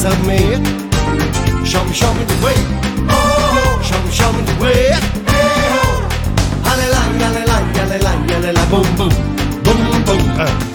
piece of me. Show me the way. Oh, show me the way. Hey ho, hallelujah, hallelujah, hallelujah, hallelujah, boom boom, boom boom.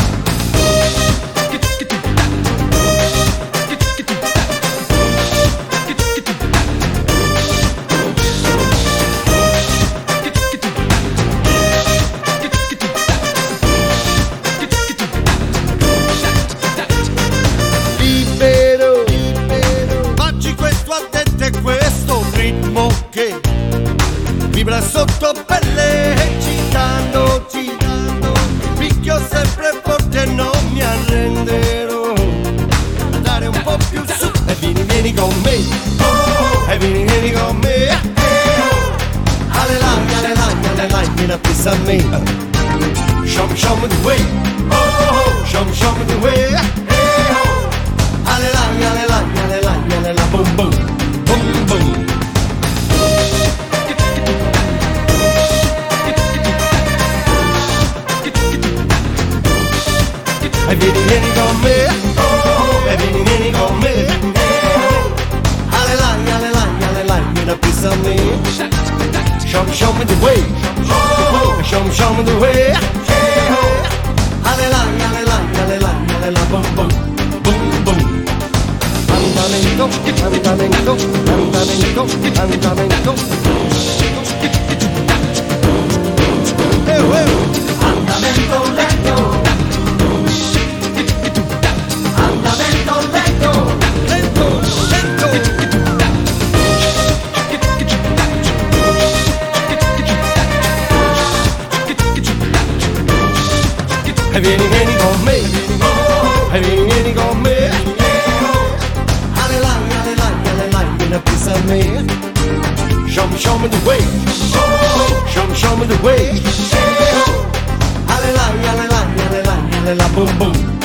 Che vibra sotto pelle, eccitandoti, picchio sempre forte, non mi arrenderò. Dare un po' più su e vieni con me, oh, e vieni con me. Hallelujah, hallelujah, hallelujah, vieni a piece of me. Show me the way, oh, show me the way. Hallelujah, hallelujah, hallelujah, hallelujah, boom boom, boom boom. E vieni con me, oh, e vieni con me. Hallelujah, hallelujah, hallelujah, vieni a piece of me. Show me the way, oh, show me the way. Hallelujah, hallelujah, hallelujah, hallelujah, boom boom, boom boom. Andamento, andamento, andamento, andamento. Andamento lento. E vieni con me, oh, e vieni con me. Hallelujah, hallelujah, hallelujah, vieni a piece of me. Show me the way, oh, show me the way. Hallelujah, hallelujah, hallelujah, hallelujah, boom boom.